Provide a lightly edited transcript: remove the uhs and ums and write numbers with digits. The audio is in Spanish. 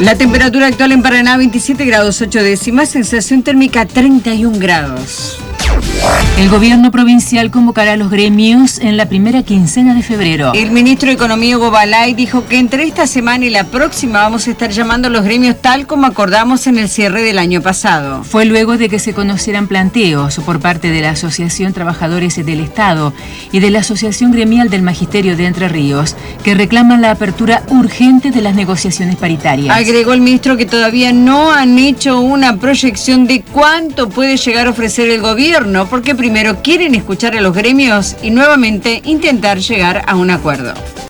La temperatura actual en Paraná, 27 grados 8 décimas, sensación térmica 31 grados. El gobierno provincial convocará a los gremios en la primera quincena de febrero. El ministro de Economía, Hugo Balay, dijo que entre esta semana y la próxima vamos a estar llamando a los gremios tal como acordamos en el cierre del año pasado. Fue luego de que se conocieran planteos por parte de la Asociación Trabajadores del Estado y de la Asociación Gremial del Magisterio de Entre Ríos, que reclaman la apertura urgente de las negociaciones paritarias. Agregó el ministro que todavía no han hecho una proyección de cuánto puede llegar a ofrecer el gobierno, porque primero quieren escuchar a los gremios y nuevamente intentar llegar a un acuerdo.